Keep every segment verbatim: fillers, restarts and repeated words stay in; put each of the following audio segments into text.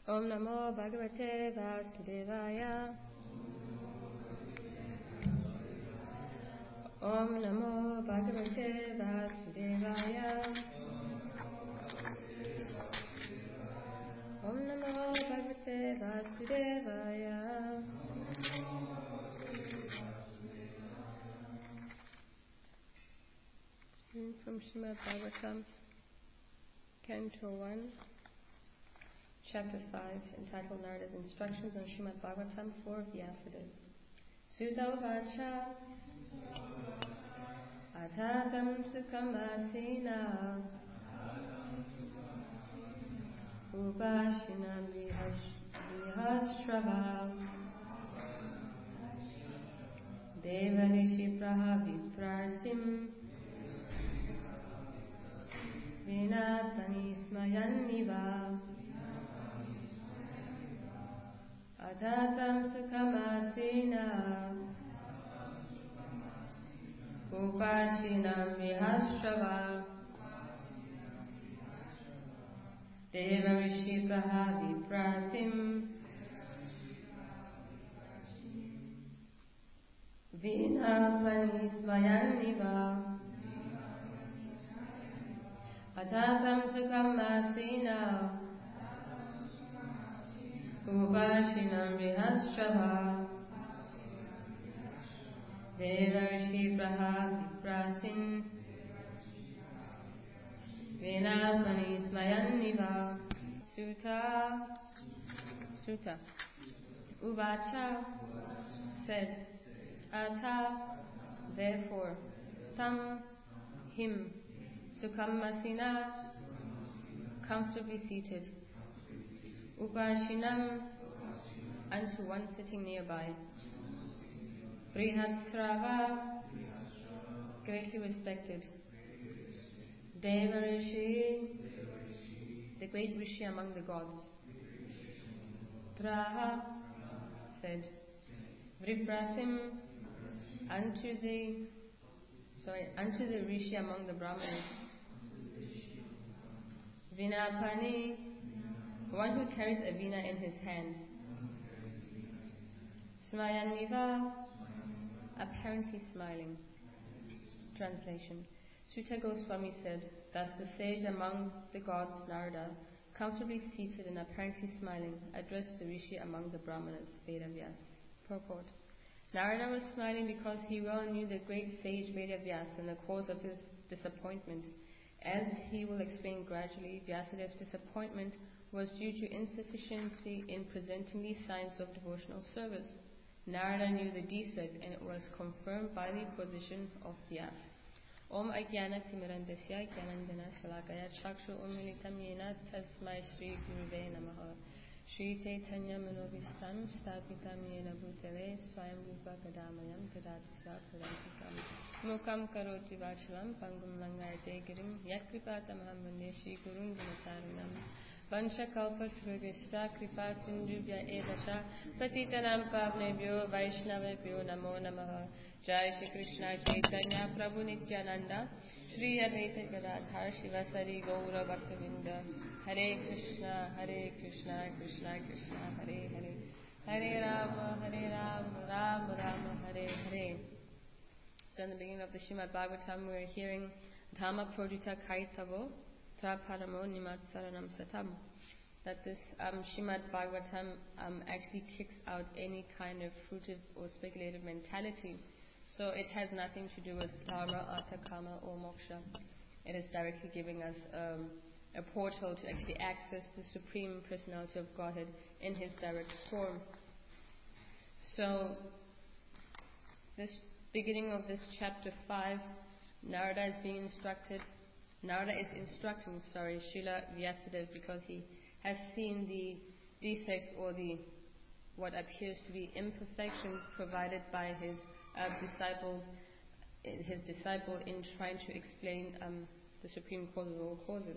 Om Namo Bhagavate Vasudevaya. Om Namo Bhagavate Vasudevaya. Om Namo Bhagavate Vasudevaya. From Srimad Bhagavatam, Canto one, Chapter five, entitled Narada's Instructions on Srimad Bhagavatam for Vyasadeva. Sutta Vacha Athatam Sukham Asina Upashinam Vihashrava Devarishi Praha Viprarsim Vinapani Smayanniva Adhatam Sukhamasina Upashinam Vihashrava Devarishi Praha Viprasim Vinapani Smayanniva Adhatam Sukhamasina Upashinam Vihashrava Devarishi Praha Viprasim Vinapani Smayanniva. Sutta Sutta Uvacha said, Ata therefore, Tam him, Sukhamasina comfortably seated, Upashinam unto one sitting nearby, Brihatsrava greatly respected, Devarishi the great Rishi among the gods, Praha said, Vriprasim unto the sorry unto the Rishi among the Brahmanas, Vinapani one who carries a veena in his hand, Smayaniva apparently smiling. Translation. Sutta Goswami said, thus the sage among the gods, Narada, comfortably seated and apparently smiling, addressed the Rishi among the Brahmanas, Vedavyas. Purport. Narada was smiling because he well knew the great sage Vedavyas and the cause of his disappointment. As he will explain gradually, Vyasadev's disappointment was due to insufficiency in presenting these signs of devotional service. Narada knew the defect, and it was confirmed by the position of Vyas. Om Ajnana Timirandasya Jnanandana Shalakaya Chakshu Umilitam Yena Tasmai Shri Guruve Namaha Shri Chaitanya Manovistam Stapitam Yena Bhutale Swayam Rupa Kadamayam Kadadisa Kadantikam Mukam Karoti Vachalam Pangum Langayate Girim Yakripatamaham Vande Shri Gurun Gunatarinam Vansha Kalpa Trugishta Kripa Sindhubhya Evasha Patitanam Pavnebhyo Vaishnavebhyo Namo Namaha. Jai Shri Krishna Chaitanya Prabhu Nityananda Shri Advaita Gadadhar Shivasari Gaura Bhaktavinda. Hare Krishna Hare Krishna Krishna Krishna Hare Hare Hare Rama Hare Rama Rama Rama Hare Hare. So in the beginning of the Srimad Bhagavatam we are hearing Dhamma Prodita Kaitavo Tra Paramo Nimat Saranam Satam, that this um, Srimad Bhagavatam um, actually kicks out any kind of fruitive or speculative mentality. So it has nothing to do with dharma, artha, kama or moksha. It is directly giving us um, a portal to actually access the Supreme Personality of Godhead in His direct form. So this beginning of this chapter five, Narada is being instructed, Narada is instructing, sorry, Srila Vyasadeva, because he has seen the defects or the what appears to be imperfections provided by his uh, disciples, his disciple in trying to explain um, the supreme cause of all causes.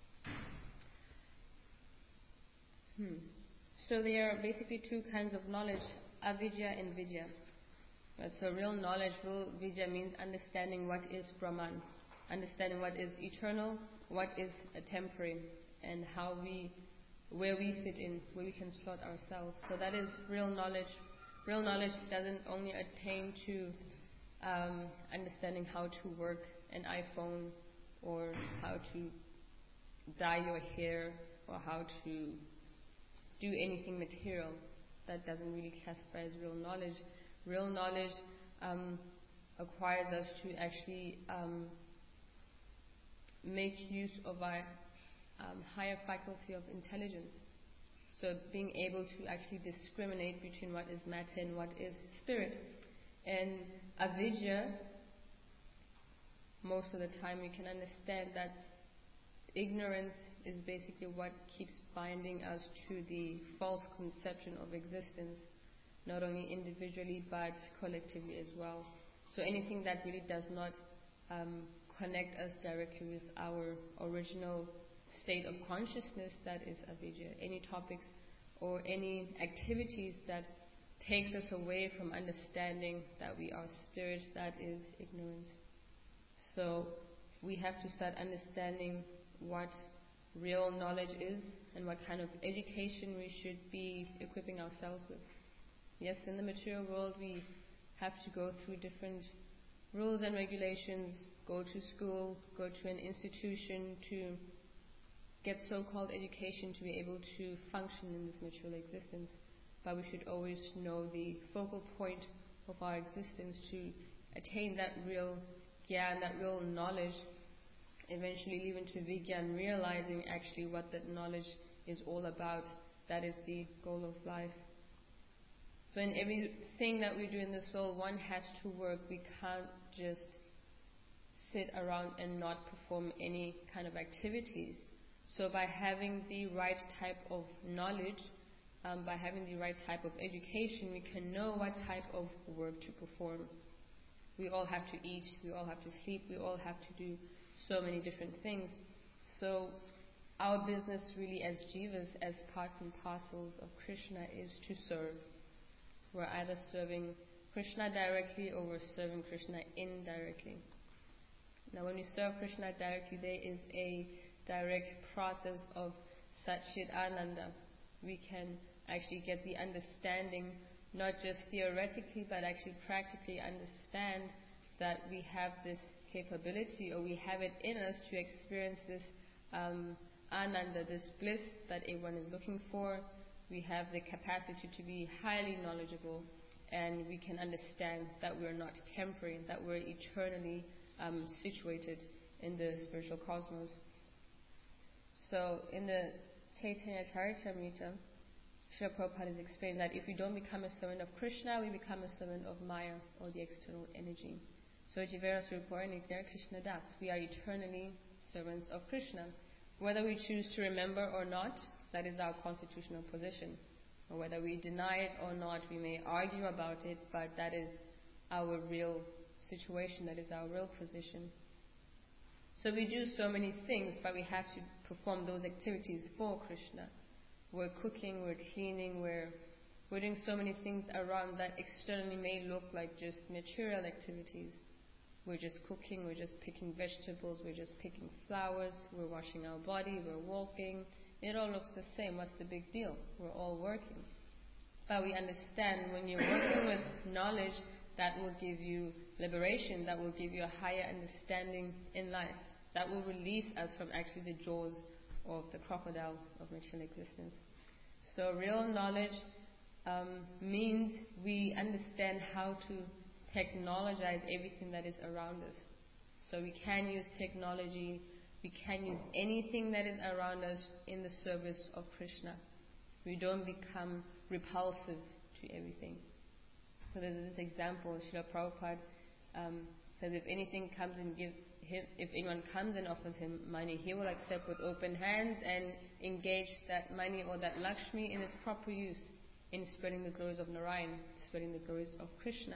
Hmm. So there are basically two kinds of knowledge, avidya and vidya. Uh, so real knowledge, real vidya means understanding what is Brahman, understanding what is eternal, what is a temporary, and how we where we fit in, where we can slot ourselves. So that is real knowledge. Real knowledge doesn't only attain to um, understanding how to work an iPhone or how to dye your hair or how to do anything material. That doesn't really classify as real knowledge. Real knowledge um, acquires us to actually um, make use of our um, higher faculty of intelligence. So being able to actually discriminate between what is matter and what is spirit. And avidya, most of the time we can understand that ignorance is basically what keeps binding us to the false conception of existence, not only individually but collectively as well. So anything that really does not um, connect us directly with our original state of consciousness, that is avidya. Any topics or any activities that takes us away from understanding that we are spirit, that is ignorance. So we have to start understanding what real knowledge is and what kind of education we should be equipping ourselves with. Yes, in the material world we have to go through different rules and regulations, go to school, go to an institution to get so-called education to be able to function in this material existence. But we should always know the focal point of our existence to attain that real gyan, that real knowledge, eventually leading to Vigyan, realizing actually what that knowledge is all about. That is the goal of life. So in everything that we do in this world, one has to work. We can't just sit around and not perform any kind of activities. So by having the right type of knowledge, um, by having the right type of education, we can know what type of work to perform. We all have to eat, we all have to sleep, we all have to do so many different things. So our business really as jivas, as parts and parcels of Krishna, is to serve. We're either serving Krishna directly or we're serving Krishna indirectly. Now when we serve Krishna directly, there is a direct process of Satchit Ananda. We can actually get the understanding, not just theoretically but actually practically understand that we have this capability, or we have it in us to experience this um, Ananda, this bliss that everyone is looking for. We have the capacity to be highly knowledgeable, and we can understand that we're not temporary, that we're eternally um, situated in the spiritual cosmos. So in the Chaitanya Charitamrita, Srila Prabhupada has explained that if we don't become a servant of Krishna, we become a servant of Maya, or the external energy. So Jivera Surupura Nitya Krishna Das, we are eternally servants of Krishna. Whether we choose to remember or not, that is our constitutional position. Or whether we deny it or not, we may argue about it, but that is our real situation, that is our real position. So we do so many things, but we have to perform those activities for Krishna. We're cooking, we're cleaning, we're, we're doing so many things around that externally may look like just material activities. We're just cooking, we're just picking vegetables, we're just picking flowers, we're washing our body, we're walking. It all looks the same. What's the big deal? We're all working. But we understand when you're working with knowledge, that will give you liberation, that will give you a higher understanding in life. That will release us from actually the jaws of the crocodile of material existence. So real knowledge um, means we understand how to technologize everything that is around us. So we can use technology, we can use anything that is around us in the service of Krishna. We don't become repulsive to everything. So there's this example, Srila Prabhupada um, says if anything comes and gives him, if anyone comes and offers him money, he will accept with open hands and engage that money or that Lakshmi in its proper use, in spreading the glories of Narayan, spreading the glories of Krishna.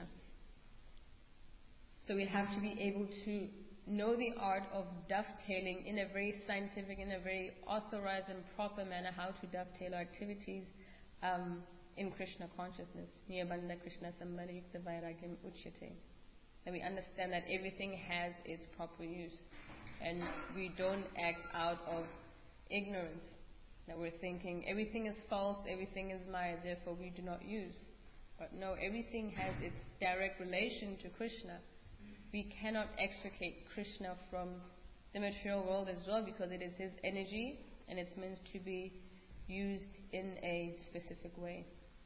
So we have to be able to know the art of dovetailing in a very scientific, in a very authorized and proper manner, how to dovetail our activities um, in Krishna consciousness. Niyabandha Krishna Sambandha Yukta Vairagyam Uchyate. And we understand that everything has its proper use. And we don't act out of ignorance. That we're thinking everything is false, everything is Maya, therefore we do not use. But no, everything has its direct relation to Krishna. We cannot extricate Krishna from the material world as well, because it is his energy and it's meant to be used in a specific way.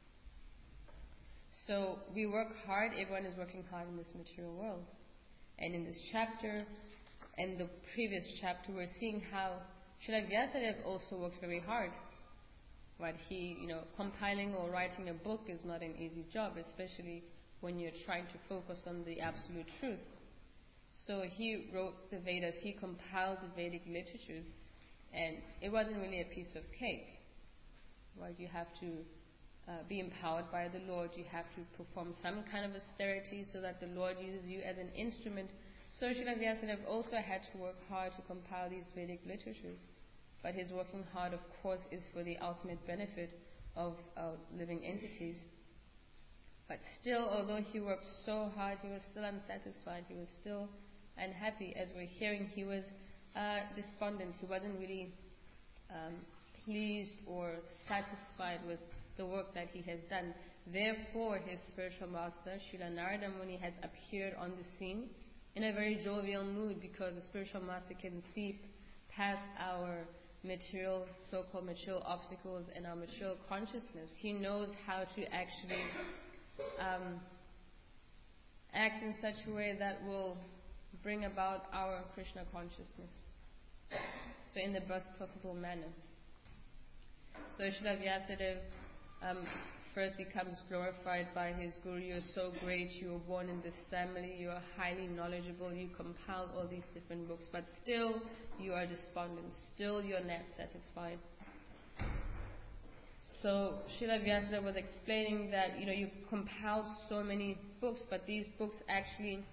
So we work hard, everyone is working hard in this material world. And in this chapter and the previous chapter, we're seeing how Srila Vyasadeva also worked very hard. Right? He, you know, compiling or writing a book is not an easy job, especially when you're trying to focus on the absolute truth. So he wrote the Vedas, he compiled the Vedic literatures, and it wasn't really a piece of cake. Right? You have to uh, be empowered by the Lord, you have to perform some kind of austerity so that the Lord uses you as an instrument. So Srila Vyasadeva also had to work hard to compile these Vedic literatures. But his working hard, of course, is for the ultimate benefit of uh, living entities. But still, although he worked so hard, he was still unsatisfied, he was still unhappy. As we're hearing, he was uh, despondent, he wasn't really um, pleased or satisfied with the work that he has done. Therefore, his spiritual master, Srila Narada Muni, has appeared on the scene in a very jovial mood, because the spiritual master can see past our material, so-called material obstacles and our material consciousness. He knows how to actually um, act in such a way that will bring about our Krishna consciousness. So in the best possible manner. So Srila Vyasadeva um, first becomes glorified by his guru. You're so great, you were born in this family, you are highly knowledgeable, you compiled all these different books, but still you are despondent, still you're not satisfied. So Srila Vyasadeva was explaining that, you know, you've compiled so many books, but these books actually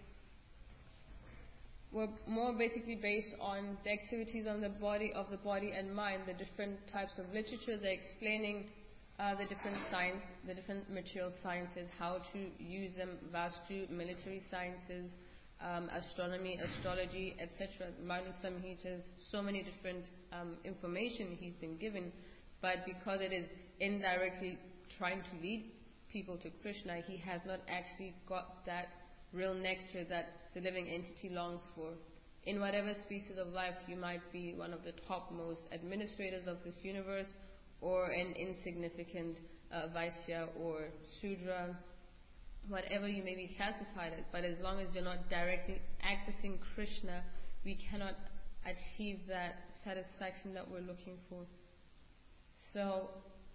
were more basically based on the activities on the body, of the body and mind, the different types of literature. They're explaining Uh, the different science, the different material sciences, how to use them, Vastu, military sciences, um, astronomy, astrology, et cetera. Manu Samhitas, so many different um, information he's been given, but because it is indirectly trying to lead people to Krishna, he has not actually got that real nectar that the living entity longs for. In whatever species of life, you might be one of the topmost administrators of this universe, or an insignificant uh, Vaishya or Sudra, whatever you may be classified as. But as long as you're not directly accessing Krishna, we cannot achieve that satisfaction that we're looking for. So,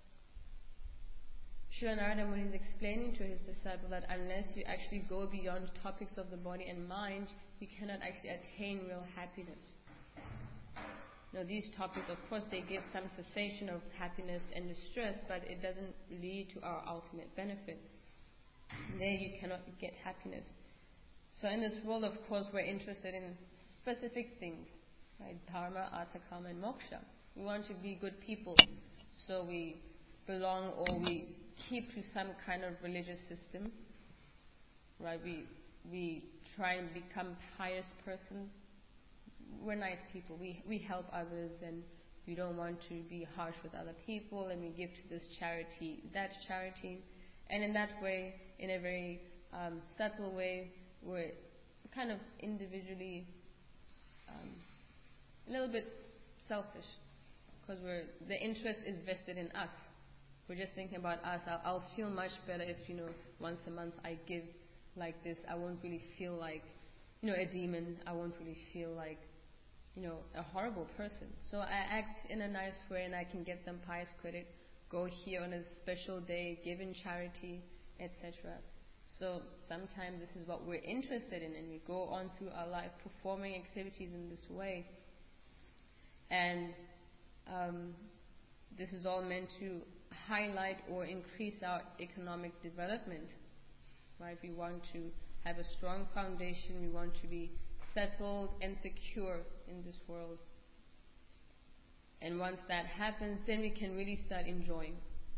Srila Narada Muni is explaining to his disciple that unless you actually go beyond topics of the body and mind, you cannot actually attain real happiness. Now, these topics, of course, they give some cessation of happiness and distress, but it doesn't lead to our ultimate benefit. There you cannot get happiness. So in this world, of course, we're interested in specific things, right? Dharma, artha, kama, and moksha. We want to be good people, so we belong or we keep to some kind of religious system, right? We we try and become pious persons. We're nice people. We we help others, and we don't want to be harsh with other people, and we give to this charity, that charity. And in that way, in a very um, subtle way, we're kind of individually um, a little bit selfish, because we're the interest is vested in us. We're just thinking about us. I'll, I'll feel much better if, you know, once a month I give like this. I won't really feel like, you know, a demon. I won't really feel like, you know, a horrible person. So I act in a nice way, and I can get some pious credit, go here on a special day, give in charity, et cetera. So sometimes this is what we're interested in, and we go on through our life performing activities in this way. And um, this is all meant to highlight or increase our economic development. Right? We want to have a strong foundation. We want to be settled and secure in this world. And once that happens, then we can really start enjoying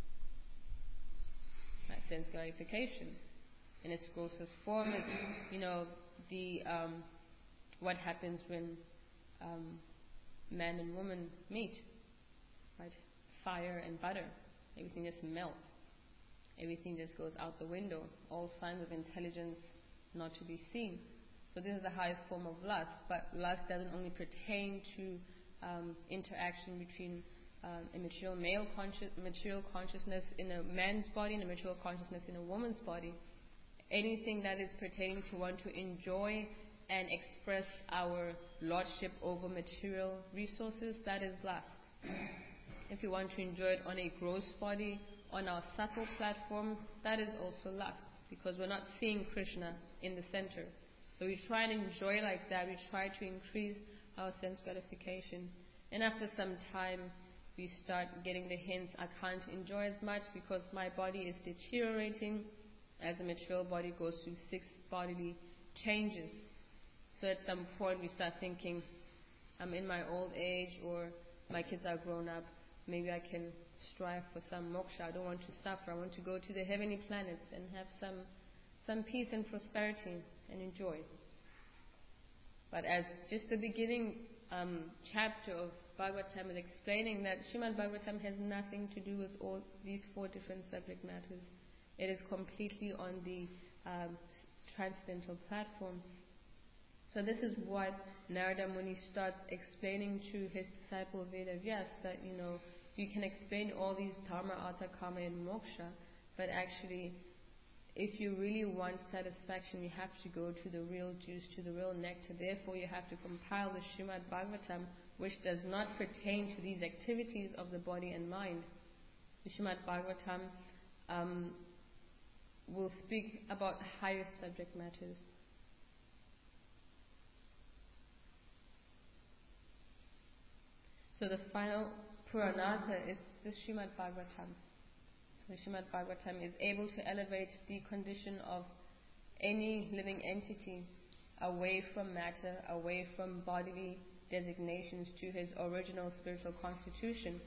that sense gratification in its grossest form. It's, you know, the um, what happens when um, man and woman meet, right? fire and butter. Everything just melts. Everything just goes out the window. All signs of intelligence not to be seen. So this is the highest form of lust. But lust doesn't only pertain to um, interaction between um, a material male conscious, material consciousness in a man's body and a material consciousness in a woman's body. Anything that is pertaining to want to enjoy and express our lordship over material resources, that is lust. If we want to enjoy it on a gross body, on our subtle platform, that is also lust, because we're not seeing Krishna in the center. So we try and enjoy like that. We try to increase our sense gratification. And after some time, we start getting the hints, I can't enjoy as much because my body is deteriorating as the material body goes through six bodily changes. So at some point we start thinking, I'm in my old age, or my kids are grown up, maybe I can strive for some moksha. I don't want to suffer. I want to go to the heavenly planets and have some some peace and prosperity and enjoy. But as just the beginning um, chapter of Bhagavatam is explaining, that Srimad Bhagavatam has nothing to do with all these four different subject matters. It is completely on the um, transcendental platform. So this is what Narada Muni starts explaining to his disciple Vedavyas, that, you know, you can explain all these dharma, artha, kama and moksha, but actually if you really want satisfaction, you have to go to the real juice, to the real nectar. Therefore you have to compile the Srimad Bhagavatam, which does not pertain to these activities of the body and mind. The Srimad Bhagavatam um, will speak about higher subject matters. So the final Puranatha is the Srimad Bhagavatam. The Srimad Bhagavatam is able to elevate the condition of any living entity away from matter, away from bodily designations, to his original spiritual constitution.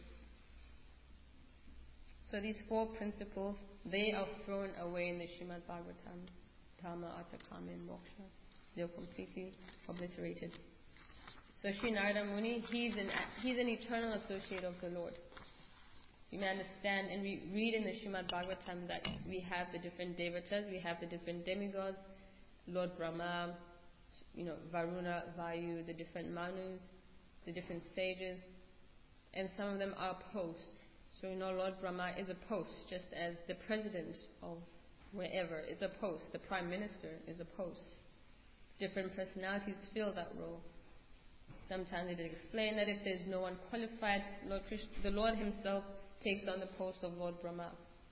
So these four principles, they are thrown away in the Srimad Bhagavatam. Dharma, Artha, Kama and Moksha. They are completely obliterated. So Sri Narada Muni, he's an, he's an eternal associate of the Lord. You may understand, and we read in the Srimad Bhagavatam that we have the different devatas, we have the different demigods, Lord Brahma, you know, Varuna, Vayu, the different Manus, the different sages, and some of them are posts. So you know, Lord Brahma is a post, just as the president of wherever is a post, the prime minister is a post. Different personalities fill that role. Sometimes it is explained that if there is no one qualified, Lord Krishna, the Lord himself takes on the post of Lord Brahma.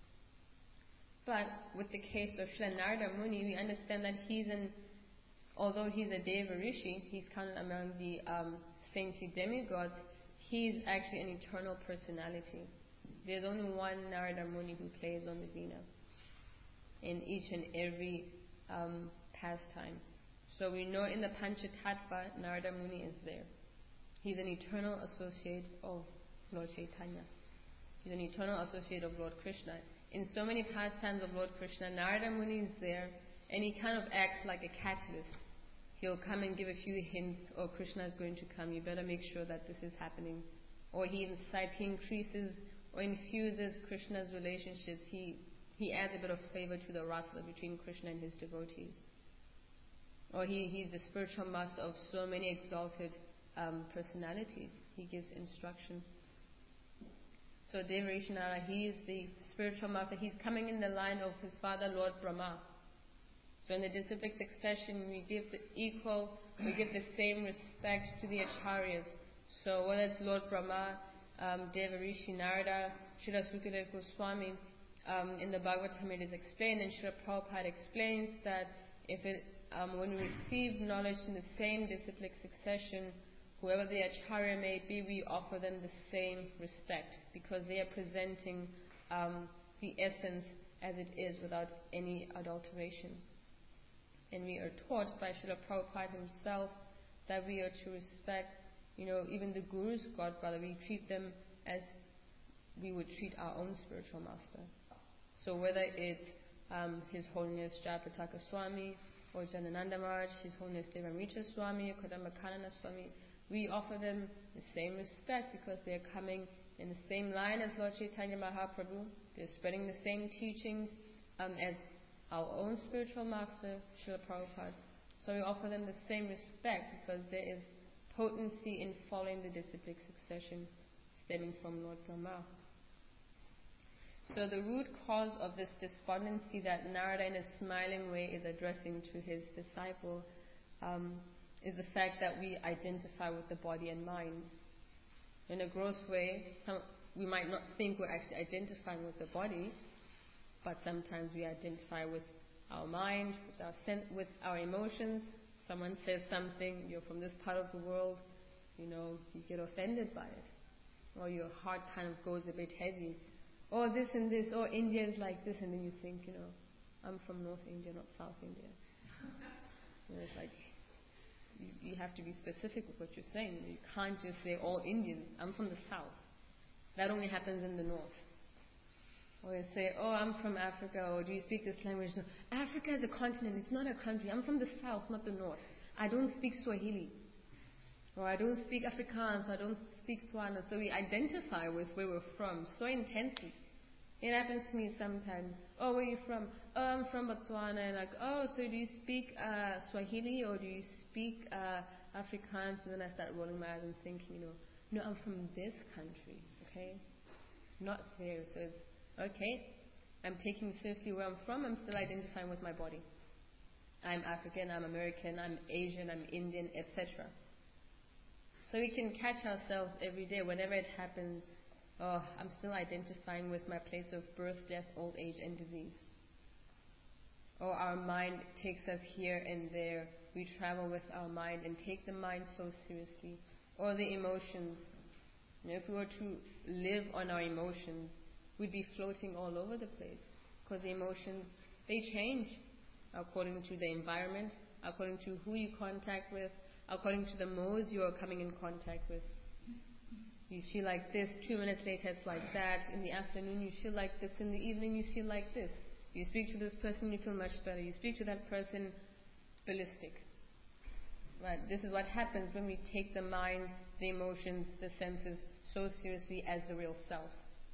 But with the case of Srila Narada Muni, we understand that he's an, although he's a Deva Rishi, he's counted among the um, saintly demigods, he's actually an eternal personality. There's only one Narada Muni who plays on the veena in each and every um, pastime. So we know in the Panchatattva, Narada Muni is there. He's an eternal associate of Lord Chaitanya. He's an eternal associate of Lord Krishna. In so many pastimes of Lord Krishna, Narada Muni is there, and he kind of acts like a catalyst. He'll come and give a few hints, oh, Krishna is going to come, you better make sure that this is happening. Or he incites, he increases or infuses Krishna's relationships. He, he adds a bit of flavor to the rasa between Krishna and his devotees. Or he, he's the spiritual master of so many exalted um, personalities. He gives instruction. So Devarishanara, he is the spiritual master. He's coming in the line of his father, Lord Brahma. So in the disciplic succession, we give the equal, we give the same respect to the acharyas. So whether it's Lord Brahma, um, Devarishi Narada, Srila Sukadeva Goswami, um, in the Bhagavatam it is explained, and Srila Prabhupada explains that if it Um, when we receive knowledge in the same disciplic succession, whoever the acharya may be, we offer them the same respect, because they are presenting um, the essence as it is without any adulteration. And we are taught by Srila Prabhupada himself that we are to respect, you know, even the Guru's godbrother. We treat them as we would treat our own spiritual master. So whether it's um, His Holiness Jayapataka Swami, or Janananda Maharaj, His Holiness Devamrita Swami, or Kadamba Kanana Swami, we offer them the same respect because they are coming in the same line as Lord Chaitanya Mahaprabhu. They're spreading the same teachings um, as our own spiritual master, Srila Prabhupada. So we offer them the same respect because there is potency in following the disciplic succession stemming from Lord Brahma. So the root cause of this despondency that Narada in a smiling way is addressing to his disciple um, is the fact that we identify with the body and mind. In a gross way, some, we might not think we're actually identifying with the body, but sometimes we identify with our mind, with our sen- with our emotions. Someone says something, you're from this part of the world, you know, you get offended by it. Or your heart kind of goes a bit heavy. Or this and this, or India is like this, and then you think, you know, I'm from North India, not South India. You know, it's like, you, you have to be specific with what you're saying. You can't just say all Indians. I'm from the South. That only happens in the North. Or you say, oh, I'm from Africa, or do you speak this language? No, Africa is a continent, it's not a country. I'm from the South, not the North. I don't speak Swahili. Or I don't speak Afrikaans, or I don't speak Tswana. So we identify with where we're from so intensely. It happens to me sometimes. Oh, where are you from? Oh, I'm from Botswana. And like, oh, so do you speak uh, Swahili or do you speak uh, Afrikaans? And then I start rolling my eyes and thinking, you know, no, I'm from this country, okay? Not there. So it's, okay, I'm taking seriously where I'm from. I'm still identifying with my body. I'm African, I'm American, I'm Asian, I'm Indian, et cetera. So we can catch ourselves every day whenever it happens. Oh, I'm still identifying with my place of birth, death, old age, and disease. Or our mind takes us here and there. We travel with our mind and take the mind so seriously. Or the emotions. You know, if we were to live on our emotions, we'd be floating all over the place. Because the emotions, they change according to the environment, according to who you contact with, according to the modes you are coming in contact with. You feel like this, two minutes later it's like that. In the afternoon you feel like this, in the evening you feel like this. You speak to this person, you feel much better. You speak to that person, ballistic. Right? This is what happens when we take the mind, the emotions, the senses so seriously as the real self.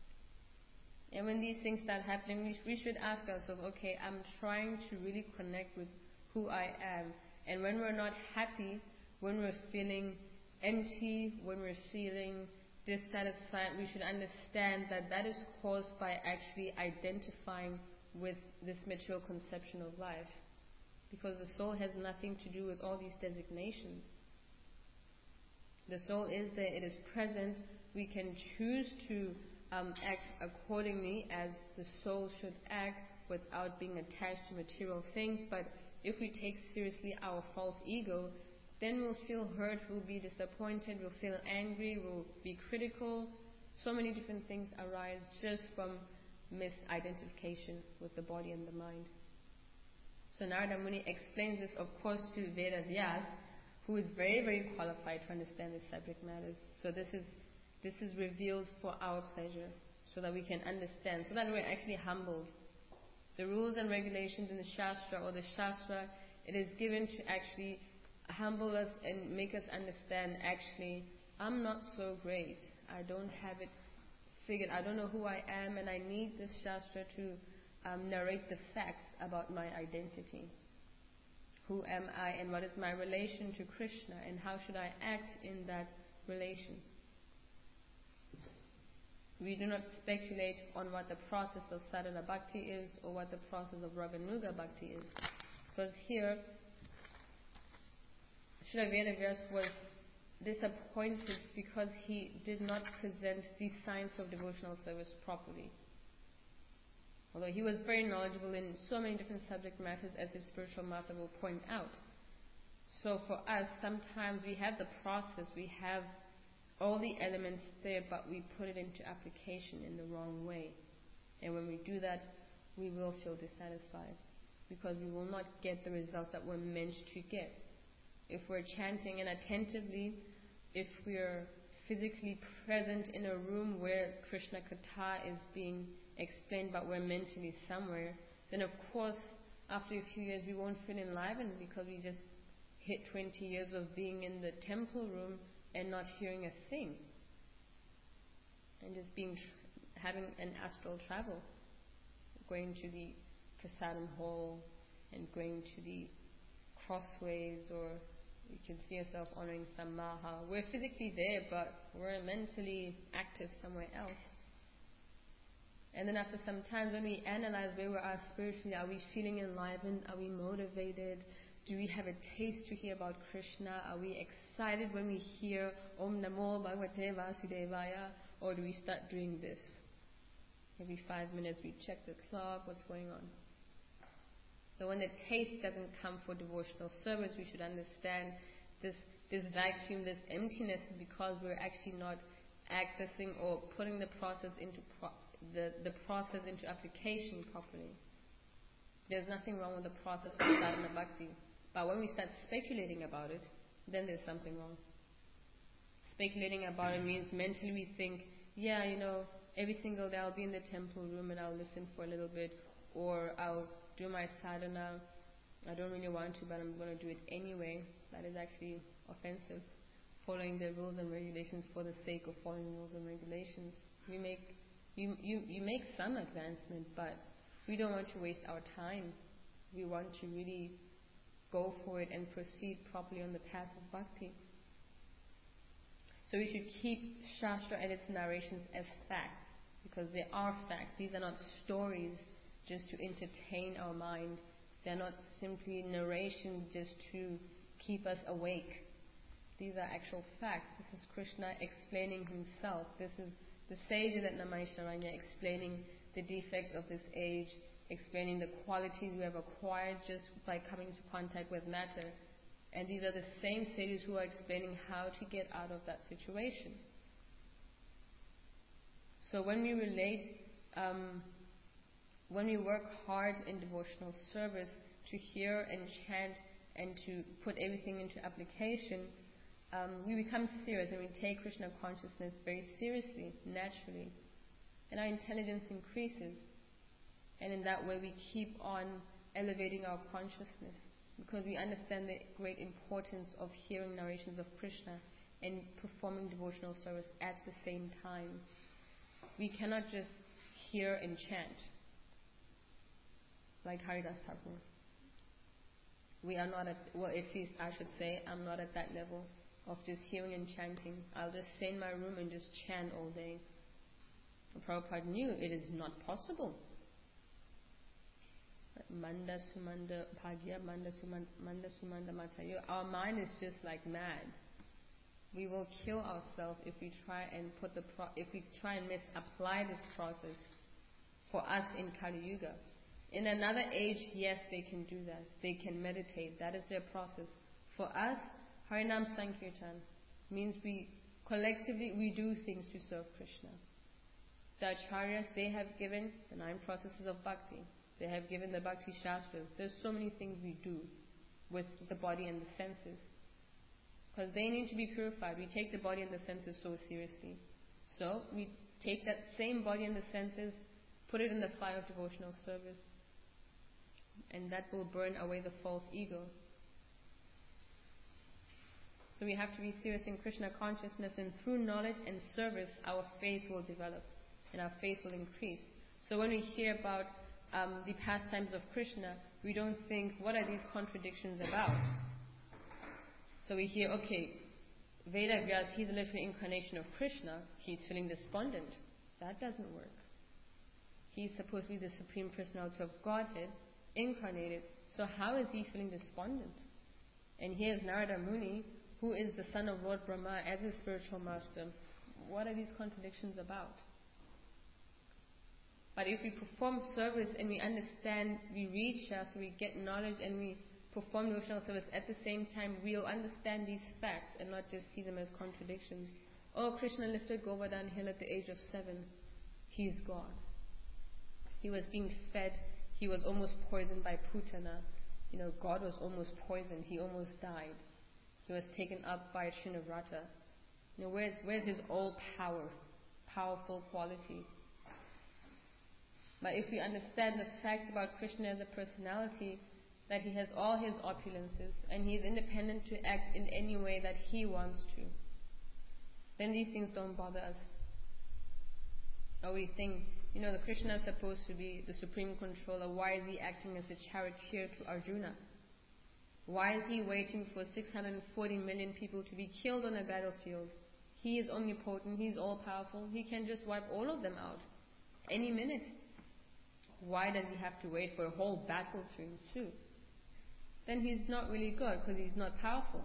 And when these things start happening, we, we should ask ourselves, okay, I'm trying to really connect with who I am. And when we're not happy, when we're feeling empty, when we're feeling dissatisfied, we should understand that that is caused by actually identifying with this material conception of life. Because the soul has nothing to do with all these designations. The soul is there, it is present. We can choose to um, act accordingly as the soul should act without being attached to material things. But if we take seriously our false ego, then we'll feel hurt, we'll be disappointed, we'll feel angry, we'll be critical. So many different things arise just from misidentification with the body and the mind. So Narada Muni explains this, of course, to Veda Vyas, who is very, very qualified to understand these subject matters. So this is this is revealed for our pleasure, so that we can understand, so that we're actually humbled. The rules and regulations in the Shastra, or the Shastra, it is given to actually humble us and make us understand, actually, I'm not so great. I don't have it figured. I don't know who I am, and I need this Shastra to um, narrate the facts about my identity. Who am I, and what is my relation to Krishna, and how should I act in that relation? We do not speculate on what the process of sadhana bhakti is, or what the process of raganuga bhakti is. Because here, Srila Vedavyas was disappointed because he did not present the science of devotional service properly. Although he was very knowledgeable in so many different subject matters, as his spiritual master will point out. So for us, sometimes we have the process, we have all the elements there, but we put it into application in the wrong way. And when we do that, we will feel dissatisfied, because we will not get the result that we're meant to get. If we're chanting inattentively, if we're physically present in a room where Krishna Katha is being explained, but we're mentally somewhere, then of course, after a few years, we won't feel enlivened, because we just hit twenty years of being in the temple room and not hearing a thing. and just being, having an astral travel, going to the Prasadam hall and going to the crossways, or you can see yourself honoring some maha. We're physically there, but we're mentally active somewhere else. And then after some time, when we analyze where we are spiritually, are we feeling enlivened? Are we motivated? Do we have a taste to hear about Krishna? Are we excited when we hear Om Namo Bhagavate Vasudevaya? Or do we start doing this? Every five minutes we check the clock, what's going on? So when the taste doesn't come for devotional service, we should understand this this vacuum, this emptiness is because we're actually not accessing or putting the process into pro- the, the process into application properly. There's nothing wrong with the process of sadhana bhakti. But when we start speculating about it, then there's something wrong. Speculating about it means mentally we think, yeah, you know, every single day I'll be in the temple room and I'll listen for a little bit, or I'll do my sadhana. I don't really want to, but I'm going to do it anyway. That is actually offensive. Following the rules and regulations for the sake of following the rules and regulations. We make, you, you, you make some advancement, but we don't want to waste our time. We want to really go for it and proceed properly on the path of bhakti. So we should keep Shastra and its narrations as facts, because they are facts. These are not stories just to entertain our mind. They're not simply narration just to keep us awake. These are actual facts. This is Krishna explaining himself. This is the sage at Namaisharanya explaining the defects of this age, explaining the qualities we have acquired just by coming into contact with matter. And these are the same sages who are explaining how to get out of that situation. So when we relate, um, when we work hard in devotional service to hear and chant and to put everything into application, um, we become serious and we take Krishna consciousness very seriously, naturally. And our intelligence increases. And in that way we keep on elevating our consciousness, because we understand the great importance of hearing narrations of Krishna and performing devotional service at the same time. We cannot just hear and chant like Haridas Thakur. We are not at, well, at least I should say, I'm not at that level of just hearing and chanting. I'll just stay in my room and just chant all day. Prabhupada knew it is not possible. Manda Sumanda Bhagya, Manda Sumanda Sumanda Matayo. Our mind is just like mad. We will kill ourselves if we try and put the pro- if we try and misapply this process for us in Kali Yuga. In another age, yes, they can do that. They can meditate. That is their process. For us, Harinam Sankirtan means we collectively we do things to serve Krishna. The Acharyas, they have given the nine processes of bhakti. They have given the Bhakti Shastras. There's so many things we do with the body and the senses, because they need to be purified. We take the body and the senses so seriously. So we take that same body and the senses, put it in the fire of devotional service, and that will burn away the false ego. So we have to be serious in Krishna consciousness, and through knowledge and service our faith will develop and our faith will increase. So when we hear about um, the pastimes of Krishna, we don't think, what are these contradictions about? So we hear, okay, Veda Vyas, he's a literal incarnation of Krishna, he's feeling despondent. That doesn't work. He's supposed to be the Supreme Personality of Godhead, incarnated. So how is he feeling despondent? And here's Narada Muni, who is the son of Lord Brahma as his spiritual master. What are these contradictions about? But if we perform service and we understand, we read Shastra, we get knowledge and we perform devotional service at the same time, we'll understand these facts and not just see them as contradictions. Oh, Krishna lifted Govardhan hill at the age of seven. He is God. He was being fed. He was almost poisoned by Putana. You know, God was almost poisoned. He almost died. He was taken up by Trinavrata. You know, where's, where's his all power, powerful quality? But if we understand the facts about Krishna as a personality, that he has all his opulences and he is independent to act in any way that he wants to, then these things don't bother us. Or we think, you know, the Krishna is supposed to be the supreme controller. Why is he acting as a charioteer to Arjuna? Why is he waiting for six hundred forty million people to be killed on a battlefield? He is omnipotent, he is all-powerful. He can just wipe all of them out any minute. Why does he have to wait for a whole battle to ensue? Then he's not really good, because he's not powerful.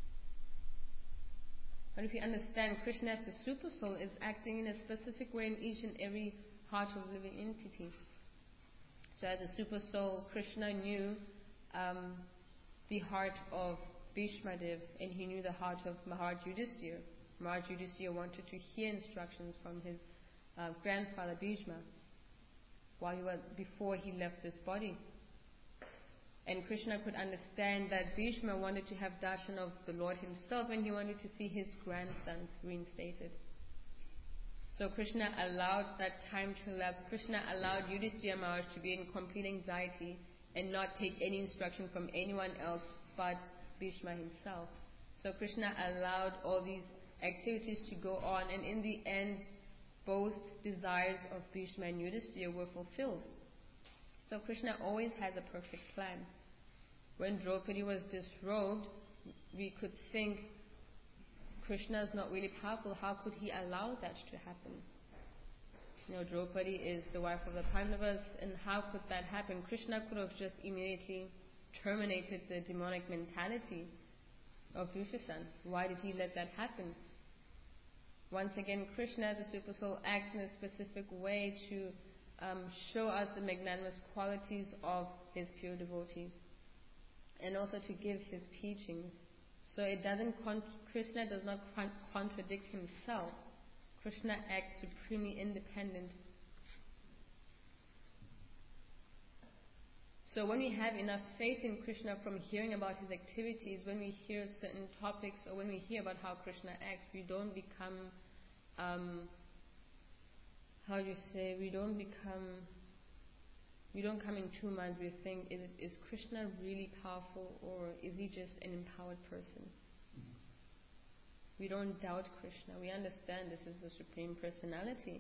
But if you understand, Krishna as the super soul is acting in a specific way in each and every heart of living entity. So as a super soul, Krishna knew um, the heart of Bhishma Dev, and he knew the heart of Maharaj Yudhisthira. Maharaj Yudhisthira wanted to hear instructions from his uh, grandfather Bhishma while he was, before he left this body. And Krishna could understand that Bhishma wanted to have darshan of the Lord himself, and he wanted to see his grandsons reinstated. So Krishna allowed that time to elapse. Krishna allowed Yudhisthira Maharaj to be in complete anxiety and not take any instruction from anyone else but Bhishma himself. So Krishna allowed all these activities to go on, and in the end, both desires of Bhishma and Yudhisthira were fulfilled. So Krishna always has a perfect plan. When Draupadi was disrobed, we could think, Krishna is not really powerful. How could he allow that to happen? You know, Draupadi is the wife of the Pandavas, and how could that happen? Krishna could have just immediately terminated the demonic mentality of Dushasan. Why did he let that happen? Once again, Krishna, the super soul, acts in a specific way to um, show us the magnanimous qualities of his pure devotees, and also to give his teachings. So it doesn't. Con- Krishna does not con- contradict himself. Krishna acts supremely independent. So when we have enough faith in Krishna from hearing about his activities, when we hear certain topics, or when we hear about how Krishna acts, we don't become, um, how do you say, we don't become, we don't come in two minds. We think, is, it, is Krishna really powerful, or is he just an empowered person? We don't doubt Krishna. We understand this is the Supreme Personality.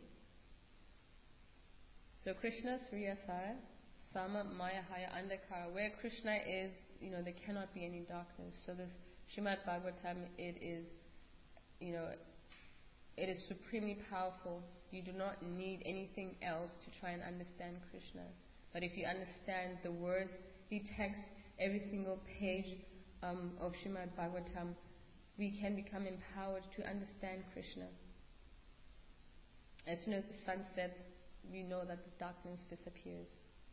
So Krishna, Sriyasara, Sama, Maya, Haya, Andhakara. Where Krishna is, you know, there cannot be any darkness. So this Srimad Bhagavatam, it is, you know, it is supremely powerful. You do not need anything else to try and understand Krishna. But if you understand the words, the text, every single page um, of Srimad Bhagavatam, we can become empowered to understand Krishna. As soon as the sun sets, we know that the darkness disappears.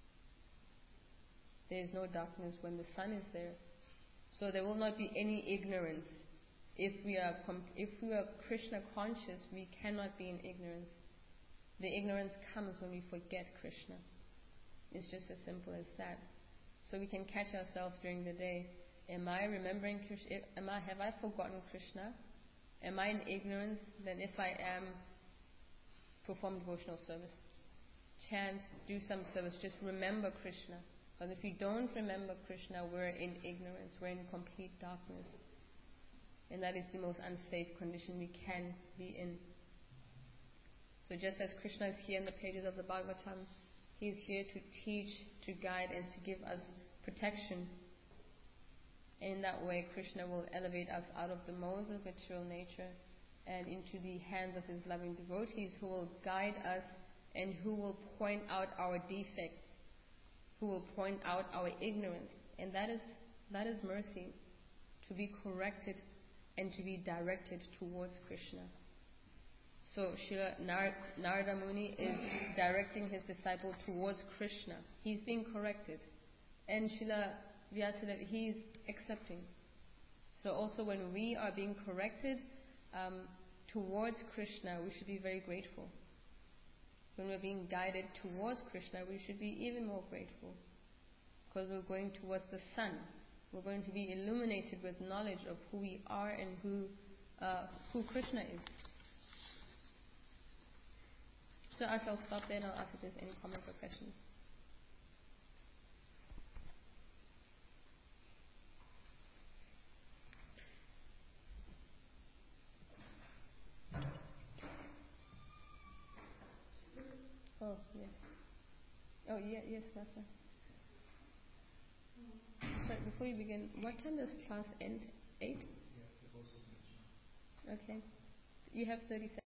There is no darkness when the sun is there. So there will not be any ignorance. If we are com- if we are Krishna conscious, we cannot be in ignorance. The ignorance comes when we forget Krishna. It's just as simple as that. So we can catch ourselves during the day. Am I remembering Krishna? Am I, have I forgotten Krishna? Am I in ignorance? Then if I am, perform devotional service. Chant, do some service, just remember Krishna. Because if you don't remember Krishna, we're in ignorance, we're in complete darkness. And that is the most unsafe condition we can be in. So just as Krishna is here in the pages of the Bhagavatam, he is here to teach, to guide, and to give us protection. And in that way, Krishna will elevate us out of the modes of material nature and into the hands of his loving devotees, who will guide us and who will point out our defects, who will point out our ignorance. And that is that is mercy, to be corrected and to be directed towards Krishna. So Srila Nar- Narada Muni is directing his disciple towards Krishna. He's being corrected. And Srila Vyasadeva, he is accepting. So also when we are being corrected um, towards Krishna, we should be very grateful. When we're being guided towards Krishna, we should be even more grateful. Because we're going towards the sun. We're going to be illuminated with knowledge of who we are and who uh, who Krishna is. So I shall stop there and I'll ask if there's any comments or questions. Yes. Oh, yeah, yes, Pastor. Sorry, before you begin, what time does class end? Eight? Okay. You have thirty seconds.